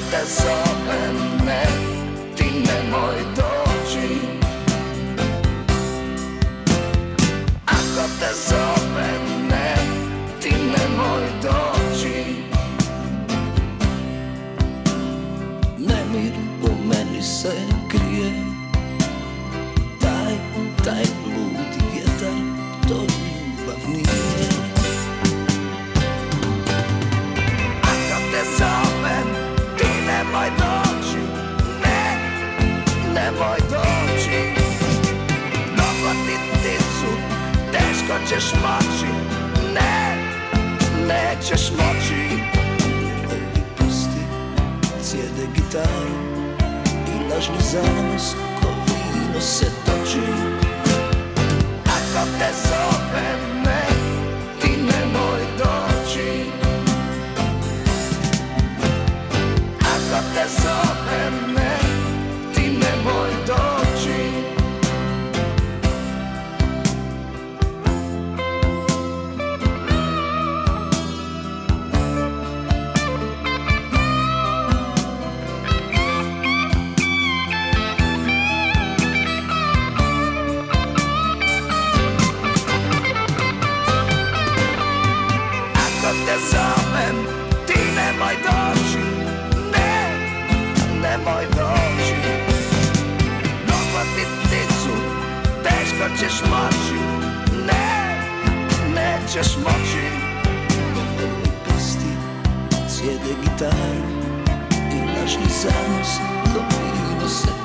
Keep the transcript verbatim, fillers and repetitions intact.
te zovem, ne, ti nemoj doći. Ako te zovem, ne, ti nemoj doći. Nemir u meni se krije, taj, taj ludi vjetar, to ljubav nije. Ako te zovem, ti nemoj doći, ne, nemoj doći. Dohvati pticu, teško ćeš moći, ne, nećeš moći. Ovi pusti cijede gitaru i lažni zanos ko vino se toči. Ako te zovem, ne, ti nemoj doći. Ako te zovem, ne, ti nemoj doći. Ako te zovem, ti nemoj doći, ne, nemoj doći. Dohvati pticu, teško ćeš moći, ne, nećeš moći. Ovi pusti cijede gitaru i lažni zanos ko vino se